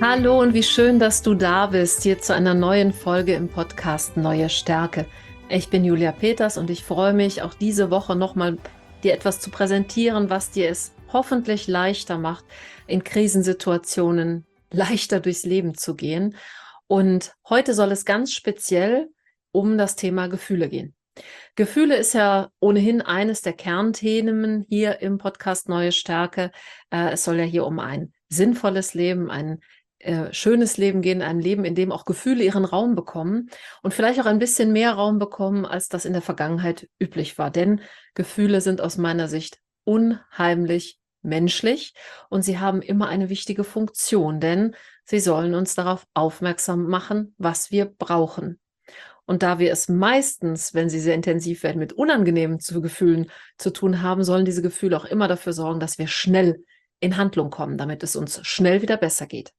Hallo und wie schön, dass du da bist, hier zu einer neuen Folge im Podcast Neue Stärke. Ich bin Julia Peters und ich freue mich, auch diese Woche nochmal dir etwas zu präsentieren, was dir es hoffentlich leichter macht, in Krisensituationen leichter durchs Leben zu gehen. Und heute soll es ganz speziell um das Thema Gefühle gehen. Gefühle ist ja ohnehin eines der Kernthemen hier im Podcast Neue Stärke. Es soll ja hier um ein sinnvolles Leben, ein schönes Leben gehen, ein Leben, in dem auch Gefühle ihren Raum bekommen und vielleicht auch ein bisschen mehr Raum bekommen, als das in der Vergangenheit üblich war. Denn Gefühle sind aus meiner Sicht unheimlich menschlich und sie haben immer eine wichtige Funktion, denn sie sollen uns darauf aufmerksam machen, was wir brauchen. Und da wir es meistens, wenn sie sehr intensiv werden, mit unangenehmen Gefühlen zu tun haben, sollen diese Gefühle auch immer dafür sorgen, dass wir schnell in Handlung kommen, damit es uns schnell wieder besser geht.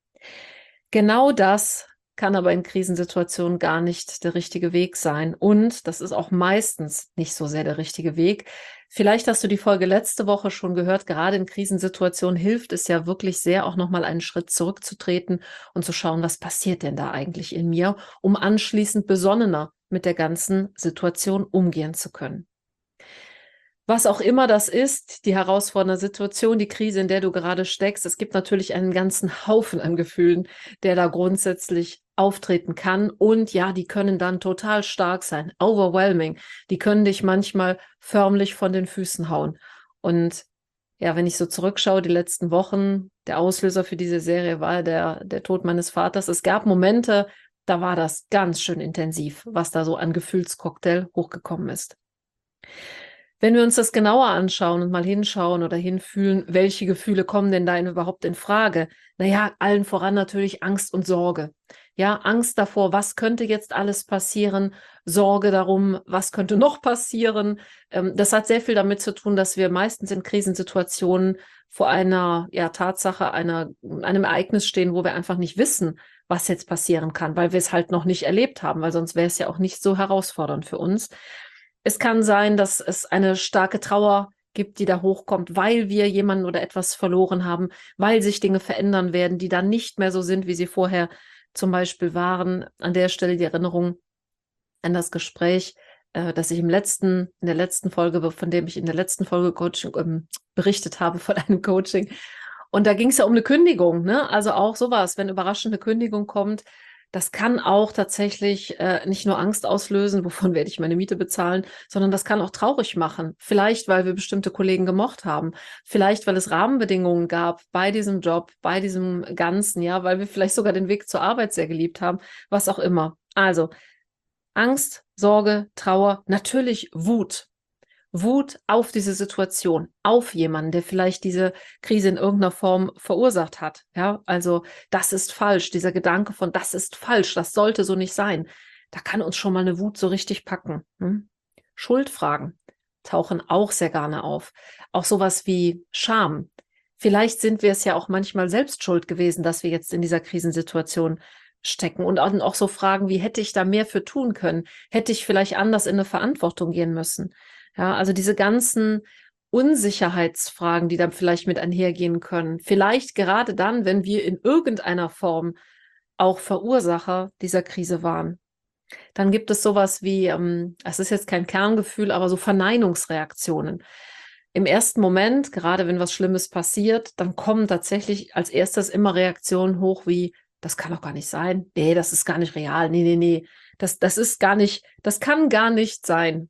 Genau das kann aber in Krisensituationen gar nicht der richtige Weg sein. Und das ist auch meistens nicht so sehr der richtige Weg. Vielleicht hast du die Folge letzte Woche schon gehört. Gerade in Krisensituationen hilft es ja wirklich sehr, auch nochmal einen Schritt zurückzutreten und zu schauen, was passiert denn da eigentlich in mir, um anschließend besonnener mit der ganzen Situation umgehen zu können. Was auch immer das ist, die herausfordernde Situation, die Krise, in der du gerade steckst, es gibt natürlich einen ganzen Haufen an Gefühlen, der da grundsätzlich auftreten kann. Und ja, die können dann total stark sein, overwhelming. Die können dich manchmal förmlich von den Füßen hauen. Und ja, wenn ich so zurückschaue, die letzten Wochen, der Auslöser für diese Serie war der Tod meines Vaters. Es gab Momente, da war das ganz schön intensiv, was da so an Gefühlscocktail hochgekommen ist. Wenn wir uns das genauer anschauen und mal hinschauen oder hinfühlen, welche Gefühle kommen denn da überhaupt in Frage? Naja, allen voran natürlich Angst und Sorge. Ja, Angst davor, was könnte jetzt alles passieren? Sorge darum, was könnte noch passieren? Das hat sehr viel damit zu tun, dass wir meistens in Krisensituationen vor einer Tatsache, einem Ereignis stehen, wo wir einfach nicht wissen, was jetzt passieren kann, weil wir es halt noch nicht erlebt haben, weil sonst wäre es ja auch nicht so herausfordernd für uns. Es kann sein, dass es eine starke Trauer gibt, die da hochkommt, weil wir jemanden oder etwas verloren haben, weil sich Dinge verändern werden, die dann nicht mehr so sind, wie sie vorher zum Beispiel waren. An der Stelle die Erinnerung an das Gespräch, das ich in der letzten Folge, von dem ich in der letzten Folge Coaching berichtet habe, von einem Coaching. Und da ging es ja um eine Kündigung, ne? Also auch sowas, wenn überraschende Kündigung kommt, das kann auch tatsächlich nicht nur Angst auslösen, wovon werde ich meine Miete bezahlen, sondern das kann auch traurig machen. Vielleicht, weil wir bestimmte Kollegen gemocht haben. Vielleicht, weil es Rahmenbedingungen gab bei diesem Job, bei diesem Ganzen, ja, weil wir vielleicht sogar den Weg zur Arbeit sehr geliebt haben, was auch immer. Also Angst, Sorge, Trauer, natürlich Wut. Wut auf diese Situation, auf jemanden, der vielleicht diese Krise in irgendeiner Form verursacht hat. Ja, also das ist falsch, dieser Gedanke von das ist falsch, das sollte so nicht sein. Da kann uns schon mal eine Wut so richtig packen. Schuldfragen tauchen auch sehr gerne auf. Auch sowas wie Scham. Vielleicht sind wir es ja auch manchmal selbst schuld gewesen, dass wir jetzt in dieser Krisensituation stecken. Und auch so Fragen wie, hätte ich da mehr für tun können? Hätte ich vielleicht anders in eine Verantwortung gehen müssen? Ja, also diese ganzen Unsicherheitsfragen, die dann vielleicht mit einhergehen können. Vielleicht gerade dann, wenn wir in irgendeiner Form auch Verursacher dieser Krise waren. Dann gibt es sowas wie, es ist jetzt kein Kerngefühl, aber so Verneinungsreaktionen. Im ersten Moment, gerade wenn was Schlimmes passiert, dann kommen tatsächlich als erstes immer Reaktionen hoch wie, das kann doch gar nicht sein. Nee, das ist gar nicht real. Nee. Das ist gar nicht, das kann gar nicht sein.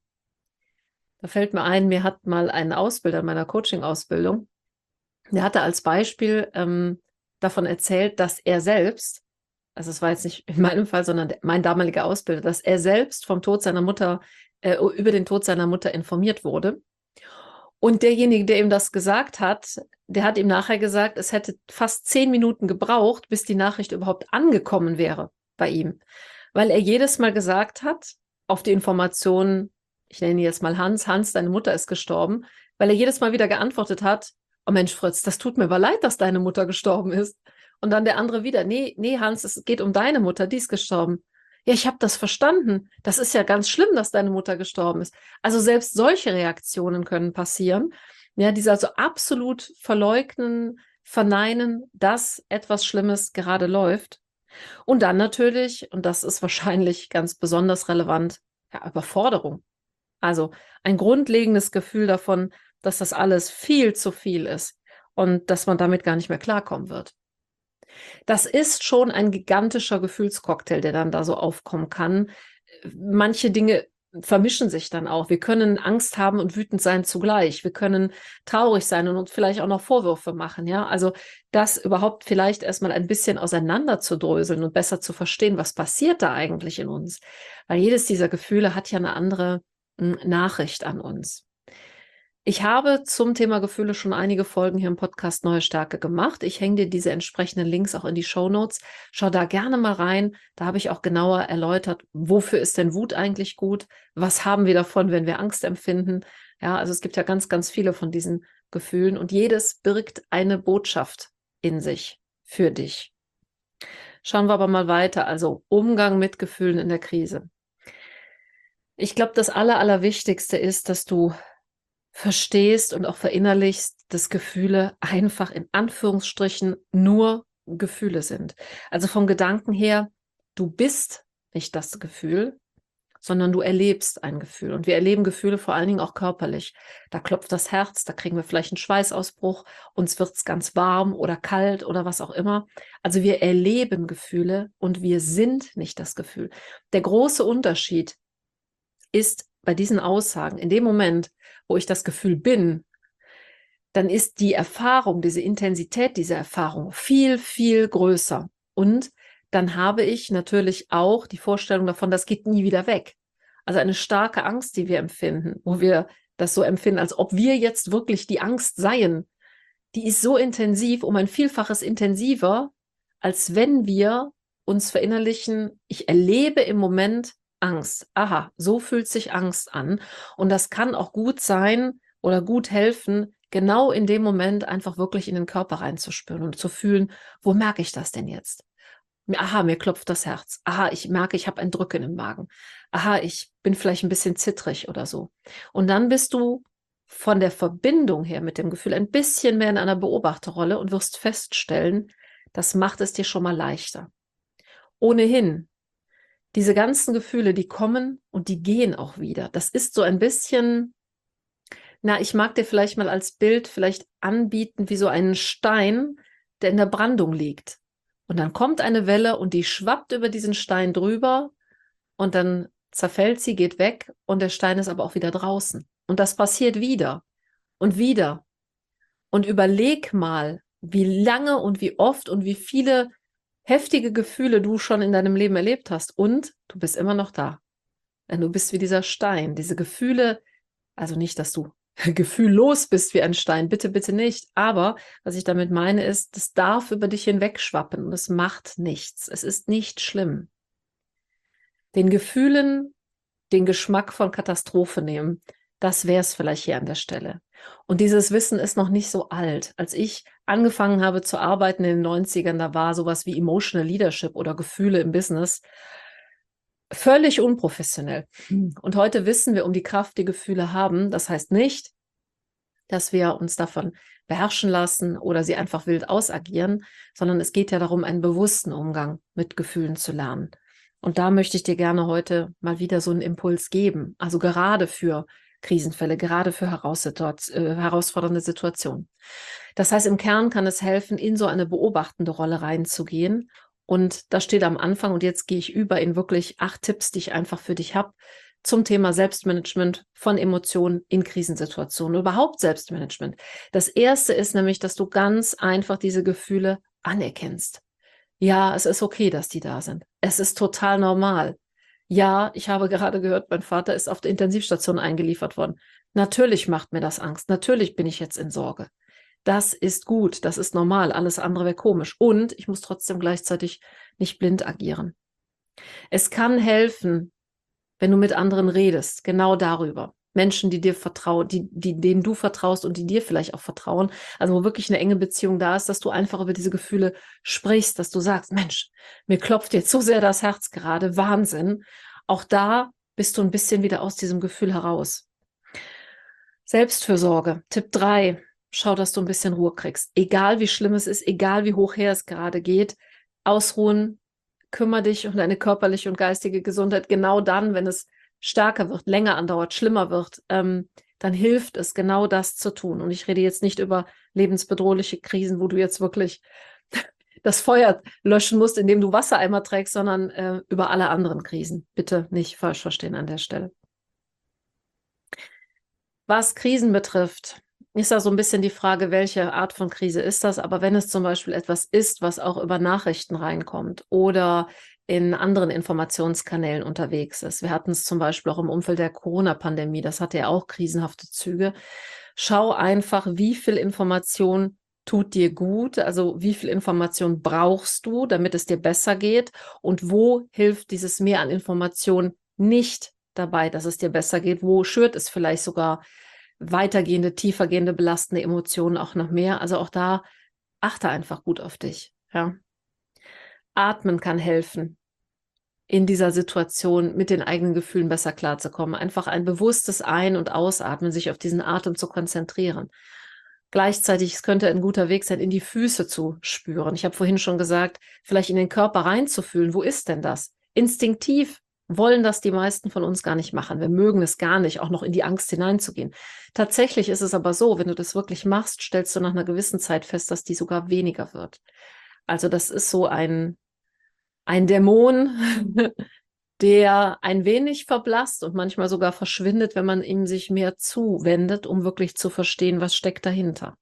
Da fällt mir ein, mir hat mal ein Ausbilder in meiner Coaching-Ausbildung, der hatte als Beispiel davon erzählt, dass er selbst, also es war jetzt nicht in meinem Fall, sondern mein damaliger Ausbilder, dass er selbst vom Tod seiner Mutter, über den Tod seiner Mutter informiert wurde. Und derjenige, der ihm das gesagt hat, der hat ihm nachher gesagt, es hätte fast 10 Minuten gebraucht, bis die Nachricht überhaupt angekommen wäre bei ihm. Weil er jedes Mal gesagt hat, auf die Informationen, ich nenne ihn jetzt mal Hans, deine Mutter ist gestorben, weil er jedes Mal wieder geantwortet hat, oh Mensch, Fritz, das tut mir aber leid, dass deine Mutter gestorben ist. Und dann der andere wieder, nee, Hans, es geht um deine Mutter, die ist gestorben. Ja, ich habe das verstanden. Das ist ja ganz schlimm, dass deine Mutter gestorben ist. Also selbst solche Reaktionen können passieren. Ja, diese also absolut verleugnen, verneinen, dass etwas Schlimmes gerade läuft. Und dann natürlich, und das ist wahrscheinlich ganz besonders relevant, ja, Überforderung. Also ein grundlegendes Gefühl davon, dass das alles viel zu viel ist und dass man damit gar nicht mehr klarkommen wird. Das ist schon ein gigantischer Gefühlscocktail, der dann da so aufkommen kann. Manche Dinge vermischen sich dann auch. Wir können Angst haben und wütend sein zugleich. Wir können traurig sein und uns vielleicht auch noch Vorwürfe machen, ja. Also das überhaupt vielleicht erstmal ein bisschen auseinander zu dröseln und besser zu verstehen, was passiert da eigentlich in uns. Weil jedes dieser Gefühle hat ja eine andere Nachricht an uns. Ich habe zum Thema Gefühle schon einige Folgen hier im Podcast Neue Stärke gemacht. Ich hänge dir diese entsprechenden Links auch in die Shownotes. Schau da gerne mal rein. Da habe ich auch genauer erläutert, wofür ist denn Wut eigentlich gut? Was haben wir davon, wenn wir Angst empfinden? Ja, also es gibt ja ganz, ganz viele von diesen Gefühlen und jedes birgt eine Botschaft in sich für dich. Schauen wir aber mal weiter. Also Umgang mit Gefühlen in der Krise. Ich glaube, das Allerwichtigste ist, dass du verstehst und auch verinnerlichst, dass Gefühle einfach in Anführungsstrichen nur Gefühle sind. Also vom Gedanken her, du bist nicht das Gefühl, sondern du erlebst ein Gefühl. Und wir erleben Gefühle vor allen Dingen auch körperlich. Da klopft das Herz, da kriegen wir vielleicht einen Schweißausbruch, uns wird es ganz warm oder kalt oder was auch immer. Also wir erleben Gefühle und wir sind nicht das Gefühl. Der große Unterschied ist bei diesen Aussagen, in dem Moment, wo ich das Gefühl bin, dann ist die Erfahrung, diese Intensität dieser Erfahrung viel, viel größer. Und dann habe ich natürlich auch die Vorstellung davon, das geht nie wieder weg. Also eine starke Angst, die wir empfinden, wo wir das so empfinden, als ob wir jetzt wirklich die Angst seien, die ist so intensiv, um ein Vielfaches intensiver, als wenn wir uns verinnerlichen, ich erlebe im Moment Angst. Aha, so fühlt sich Angst an. Und das kann auch gut sein oder gut helfen, genau in dem Moment einfach wirklich in den Körper reinzuspüren und zu fühlen, wo merke ich das denn jetzt? Aha, mir klopft das Herz. Aha, ich merke, ich habe ein Drücken im Magen. Aha, ich bin vielleicht ein bisschen zittrig oder so. Und dann bist du von der Verbindung her mit dem Gefühl ein bisschen mehr in einer Beobachterrolle und wirst feststellen, das macht es dir schon mal leichter. Ohnehin, diese ganzen Gefühle, die kommen und die gehen auch wieder. Das ist so ein bisschen, na, ich mag dir vielleicht mal als Bild vielleicht anbieten, wie so einen Stein, der in der Brandung liegt. Und dann kommt eine Welle und die schwappt über diesen Stein drüber und dann zerfällt sie, geht weg und der Stein ist aber auch wieder draußen. Und das passiert wieder und wieder. Und überleg mal, wie lange und wie oft und wie viele heftige Gefühle du schon in deinem Leben erlebt hast. Und du bist immer noch da. Denn du bist wie dieser Stein. Diese Gefühle, also nicht, dass du gefühllos bist wie ein Stein, bitte, bitte nicht. Aber was ich damit meine ist, das darf über dich hinwegschwappen und es macht nichts. Es ist nicht schlimm. Den Gefühlen den Geschmack von Katastrophe nehmen, das wäre es vielleicht hier an der Stelle. Und dieses Wissen ist noch nicht so alt. Als ich angefangen habe zu arbeiten in den 90ern, da war sowas wie Emotional Leadership oder Gefühle im Business völlig unprofessionell. Und heute wissen wir um die Kraft, die Gefühle haben. Das heißt nicht, dass wir uns davon beherrschen lassen oder sie einfach wild ausagieren, sondern es geht ja darum, einen bewussten Umgang mit Gefühlen zu lernen. Und da möchte ich dir gerne heute mal wieder so einen Impuls geben. Also gerade für Krisenfälle, gerade für herausfordernde Situationen. Das heißt, im Kern kann es helfen, in so eine beobachtende Rolle reinzugehen. Und da steht am Anfang, und jetzt gehe ich über in wirklich 8 Tipps, die ich einfach für dich habe, zum Thema Selbstmanagement von Emotionen in Krisensituationen, überhaupt Selbstmanagement. Das erste ist nämlich, dass du ganz einfach diese Gefühle anerkennst. Ja, es ist okay, dass die da sind. Es ist total normal. Ja, ich habe gerade gehört, mein Vater ist auf der Intensivstation eingeliefert worden. Natürlich macht mir das Angst. Natürlich bin ich jetzt in Sorge. Das ist gut, das ist normal. Alles andere wäre komisch. Und ich muss trotzdem gleichzeitig nicht blind agieren. Es kann helfen, wenn du mit anderen redest, genau darüber. Menschen, die dir vertrauen, denen du vertraust und die dir vielleicht auch vertrauen, also wo wirklich eine enge Beziehung da ist, dass du einfach über diese Gefühle sprichst, dass du sagst, Mensch, mir klopft jetzt so sehr das Herz gerade, Wahnsinn. Auch da bist du ein bisschen wieder aus diesem Gefühl heraus. Selbstfürsorge, Tipp 3. schau, dass du ein bisschen Ruhe kriegst. Egal wie schlimm es ist, egal wie hoch her es gerade geht, ausruhen, kümmere dich um deine körperliche und geistige Gesundheit. Genau dann, wenn es stärker wird, länger andauert, schlimmer wird, dann hilft es, genau das zu tun. Und ich rede jetzt nicht über lebensbedrohliche Krisen, wo du jetzt wirklich das Feuer löschen musst, indem du Wassereimer trägst, sondern über alle anderen Krisen. Bitte nicht falsch verstehen an der Stelle. Was Krisen betrifft, ist da so ein bisschen die Frage, welche Art von Krise ist das? Aber wenn es zum Beispiel etwas ist, was auch über Nachrichten reinkommt oder in anderen Informationskanälen unterwegs ist. Wir hatten es zum Beispiel auch im Umfeld der Corona-Pandemie, das hatte ja auch krisenhafte Züge. Schau einfach, wie viel Information tut dir gut, also wie viel Information brauchst du, damit es dir besser geht und wo hilft dieses Mehr an Information nicht dabei, dass es dir besser geht, wo schürt es vielleicht sogar weitergehende, tiefergehende, belastende Emotionen auch noch mehr. Also auch da achte einfach gut auf dich. Ja. Atmen kann helfen, in dieser Situation mit den eigenen Gefühlen besser klarzukommen. Einfach ein bewusstes Ein- und Ausatmen, sich auf diesen Atem zu konzentrieren. Gleichzeitig, es könnte ein guter Weg sein, in die Füße zu spüren. Ich habe vorhin schon gesagt, vielleicht in den Körper reinzufühlen. Wo ist denn das? Instinktiv wollen das die meisten von uns gar nicht machen. Wir mögen es gar nicht, auch noch in die Angst hineinzugehen. Tatsächlich ist es aber so, wenn du das wirklich machst, stellst du nach einer gewissen Zeit fest, dass die sogar weniger wird. Also das ist so ein Dämon, der ein wenig verblasst und manchmal sogar verschwindet, wenn man ihm sich mehr zuwendet, um wirklich zu verstehen, was steckt dahinter.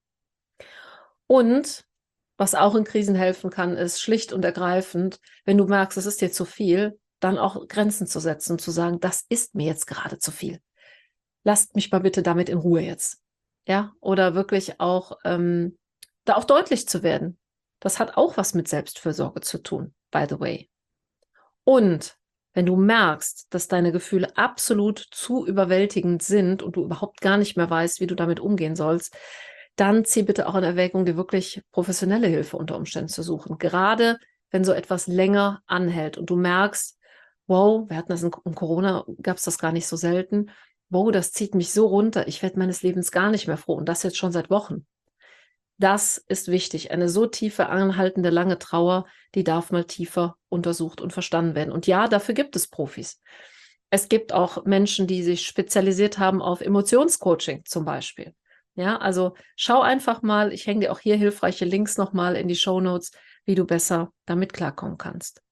Und was auch in Krisen helfen kann, ist schlicht und ergreifend, wenn du merkst, es ist dir zu viel, dann auch Grenzen zu setzen und zu sagen, das ist mir jetzt gerade zu viel. Lasst mich mal bitte damit in Ruhe jetzt. Ja, oder wirklich auch da auch deutlich zu werden. Das hat auch was mit Selbstfürsorge zu tun, by the way. Und wenn du merkst, dass deine Gefühle absolut zu überwältigend sind und du überhaupt gar nicht mehr weißt, wie du damit umgehen sollst, dann zieh bitte auch in Erwägung, dir wirklich professionelle Hilfe unter Umständen zu suchen. Gerade wenn so etwas länger anhält und du merkst, wow, wir hatten das in Corona, gab es das gar nicht so selten, wow, das zieht mich so runter, ich werde meines Lebens gar nicht mehr froh und das jetzt schon seit Wochen. Das ist wichtig. Eine so tiefe, anhaltende, lange Trauer, die darf mal tiefer untersucht und verstanden werden. Und ja, dafür gibt es Profis. Es gibt auch Menschen, die sich spezialisiert haben auf Emotionscoaching zum Beispiel. Ja, also schau einfach mal, ich hänge dir auch hier hilfreiche Links nochmal in die Shownotes, wie du besser damit klarkommen kannst.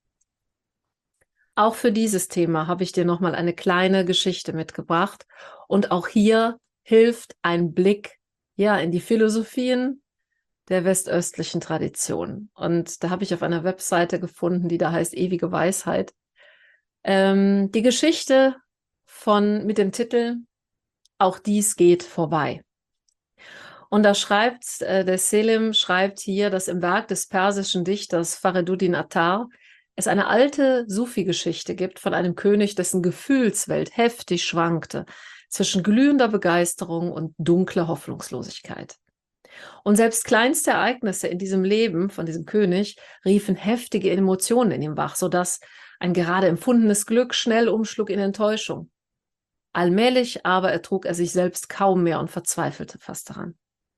Auch für dieses Thema habe ich dir nochmal eine kleine Geschichte mitgebracht. Und auch hier hilft ein Blick, ja, in die Philosophien der westöstlichen Tradition. Und da habe ich auf einer Webseite gefunden, die da heißt Ewige Weisheit, die Geschichte mit dem Titel Auch dies geht vorbei. Und da schreibt, der Selim schreibt hier, dass im Werk des persischen Dichters Fariduddin Attar es eine alte Sufi-Geschichte gibt von einem König, dessen Gefühlswelt heftig schwankte zwischen glühender Begeisterung und dunkler Hoffnungslosigkeit. Und selbst kleinste Ereignisse in diesem Leben von diesem König riefen heftige Emotionen in ihm wach, sodass ein gerade empfundenes Glück schnell umschlug in Enttäuschung. Allmählich aber ertrug er sich selbst kaum mehr und verzweifelte fast daran.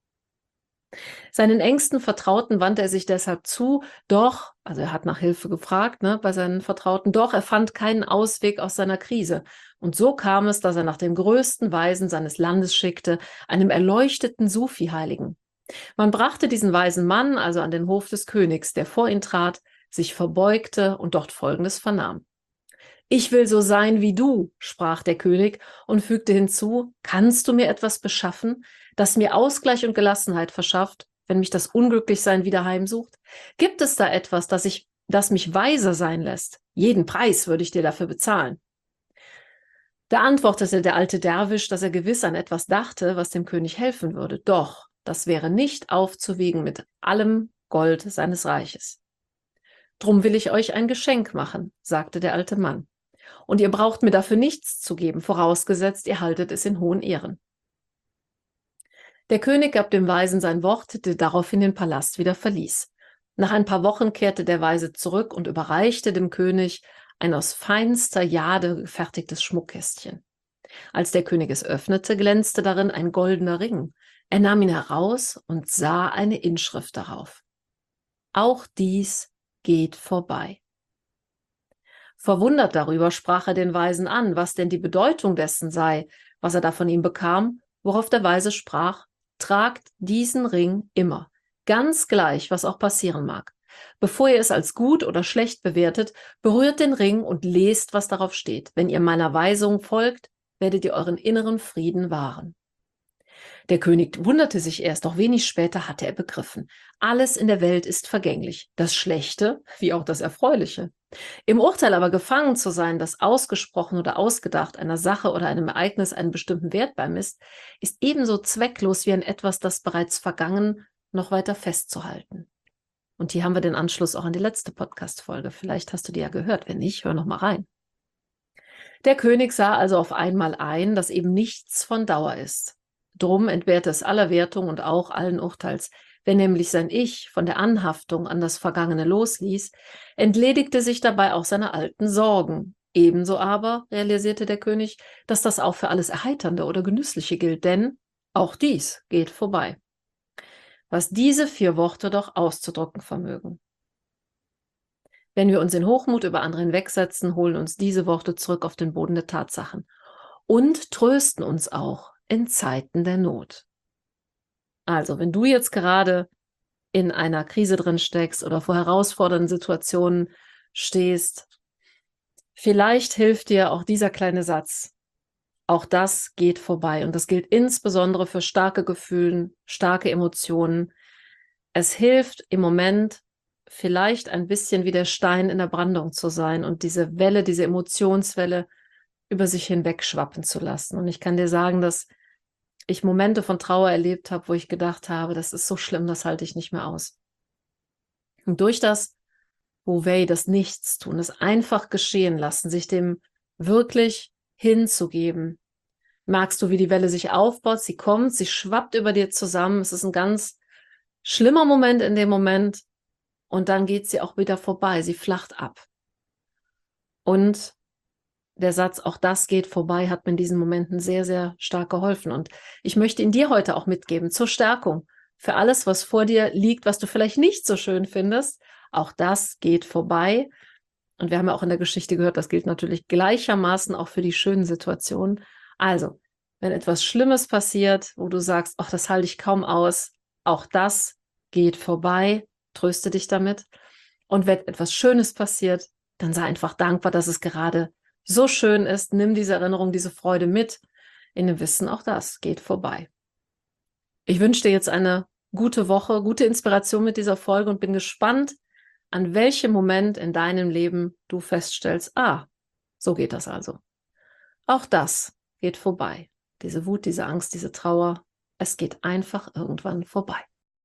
Seinen engsten Vertrauten wandte er sich deshalb zu, doch, also er hat nach Hilfe gefragt, bei seinen Vertrauten, doch er fand keinen Ausweg aus seiner Krise. Und so kam es, dass er nach dem größten Weisen seines Landes schickte, einem erleuchteten Sufi-Heiligen. Man brachte diesen weisen Mann also an den Hof des Königs, der vor ihn trat, sich verbeugte und dort Folgendes vernahm. Ich will so sein wie du, sprach der König und fügte hinzu, kannst du mir etwas beschaffen, das mir Ausgleich und Gelassenheit verschafft, wenn mich das Unglücklichsein wieder heimsucht? Gibt es da etwas, das mich weiser sein lässt? Jeden Preis würde ich dir dafür bezahlen. Da antwortete der alte Derwisch, dass er gewiss an etwas dachte, was dem König helfen würde. Doch, das wäre nicht aufzuwiegen mit allem Gold seines Reiches. Drum will ich euch ein Geschenk machen, sagte der alte Mann. Und ihr braucht mir dafür nichts zu geben, vorausgesetzt, ihr haltet es in hohen Ehren. Der König gab dem Weisen sein Wort, der daraufhin den Palast wieder verließ. Nach ein paar Wochen kehrte der Weise zurück und überreichte dem König ein aus feinster Jade gefertigtes Schmuckkästchen. Als der König es öffnete, glänzte darin ein goldener Ring, Er nahm ihn heraus und sah eine Inschrift darauf. Auch dies geht vorbei. Verwundert darüber sprach er den Weisen an, was denn die Bedeutung dessen sei, was er da von ihm bekam, worauf der Weise sprach: Tragt diesen Ring immer, ganz gleich, was auch passieren mag. Bevor ihr es als gut oder schlecht bewertet, berührt den Ring und lest, was darauf steht. Wenn ihr meiner Weisung folgt, werdet ihr euren inneren Frieden wahren. Der König wunderte sich erst, doch wenig später hatte er begriffen: Alles in der Welt ist vergänglich, das Schlechte wie auch das Erfreuliche. Im Urteil aber gefangen zu sein, dass ausgesprochen oder ausgedacht einer Sache oder einem Ereignis einen bestimmten Wert beimisst, ist ebenso zwecklos wie an etwas, das bereits vergangen, noch weiter festzuhalten. Und hier haben wir den Anschluss auch an die letzte Podcast-Folge. Vielleicht hast du die ja gehört. Wenn nicht, hör noch mal rein. Der König sah also auf einmal ein, dass eben nichts von Dauer ist. Drum entbehrte es aller Wertung und auch allen Urteils. Wenn nämlich sein Ich von der Anhaftung an das Vergangene losließ, entledigte sich dabei auch seiner alten Sorgen. Ebenso aber realisierte der König, dass das auch für alles Erheiternde oder Genüssliche gilt, denn auch dies geht vorbei. Was diese 4 Worte doch auszudrücken vermögen. Wenn wir uns in Hochmut über andere hinwegsetzen, holen uns diese Worte zurück auf den Boden der Tatsachen und trösten uns auch in Zeiten der Not. Also, wenn du jetzt gerade in einer Krise drin steckst oder vor herausfordernden Situationen stehst, vielleicht hilft dir auch dieser kleine Satz. Auch das geht vorbei. Und das gilt insbesondere für starke Gefühle, starke Emotionen. Es hilft im Moment vielleicht ein bisschen wie der Stein in der Brandung zu sein und diese Welle, diese Emotionswelle über sich hinweg schwappen zu lassen. Und ich kann dir sagen, dass ich Momente von Trauer erlebt habe, wo ich gedacht habe, das ist so schlimm, das halte ich nicht mehr aus. Und durch das Wu-Wei, das Nichtstun, das einfach geschehen lassen, sich dem wirklich hinzugeben, merkst du, wie die Welle sich aufbaut, sie kommt, sie schwappt über dir zusammen, es ist ein ganz schlimmer Moment in dem Moment und dann geht sie auch wieder vorbei, sie flacht ab. Und der Satz, auch das geht vorbei, hat mir in diesen Momenten sehr, sehr stark geholfen. Und ich möchte ihn dir heute auch mitgeben, zur Stärkung. Für alles, was vor dir liegt, was du vielleicht nicht so schön findest, auch das geht vorbei. Und wir haben ja auch in der Geschichte gehört, das gilt natürlich gleichermaßen auch für die schönen Situationen. Also, wenn etwas Schlimmes passiert, wo du sagst, ach, das halte ich kaum aus, auch das geht vorbei, tröste dich damit. Und wenn etwas Schönes passiert, dann sei einfach dankbar, dass es gerade so schön ist. Nimm diese Erinnerung, diese Freude mit, in dem Wissen, auch das geht vorbei. Ich wünsche dir jetzt eine gute Woche, gute Inspiration mit dieser Folge und bin gespannt, an welchem Moment in deinem Leben du feststellst, so geht das also. Auch das geht vorbei. Diese Wut, diese Angst, diese Trauer, es geht einfach irgendwann vorbei.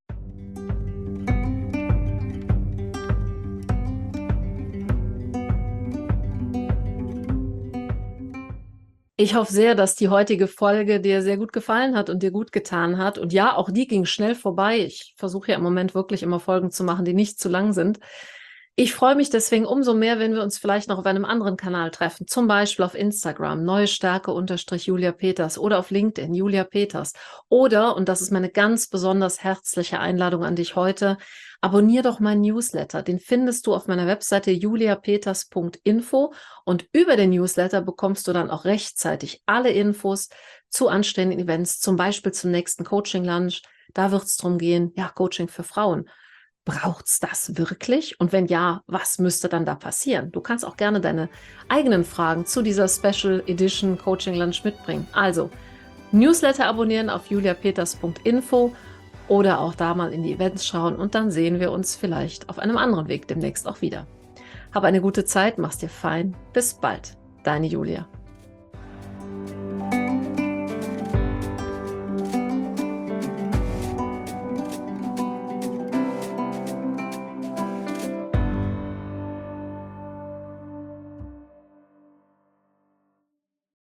Ich hoffe sehr, dass die heutige Folge dir sehr gut gefallen hat und dir gut getan hat. Und ja, auch die ging schnell vorbei. Ich versuche ja im Moment wirklich immer Folgen zu machen, die nicht zu lang sind. Ich freue mich deswegen umso mehr, wenn wir uns vielleicht noch auf einem anderen Kanal treffen, zum Beispiel auf Instagram, Neue Stärke _Julia Peters oder auf LinkedIn, Julia Peters. Oder, und das ist meine ganz besonders herzliche Einladung an dich heute, abonnier doch meinen Newsletter. Den findest du auf meiner Webseite juliapeters.info und über den Newsletter bekommst du dann auch rechtzeitig alle Infos zu anstehenden Events, zum Beispiel zum nächsten Coaching-Lunch. Da wird es darum gehen, ja, Coaching für Frauen. Braucht's das wirklich? Und wenn ja, was müsste dann da passieren? Du kannst auch gerne deine eigenen Fragen zu dieser Special Edition Coaching Lunch mitbringen. Also, Newsletter abonnieren auf juliapeters.info oder auch da mal in die Events schauen und dann sehen wir uns vielleicht auf einem anderen Weg demnächst auch wieder. Hab eine gute Zeit, mach's dir fein. Bis bald. Deine Julia.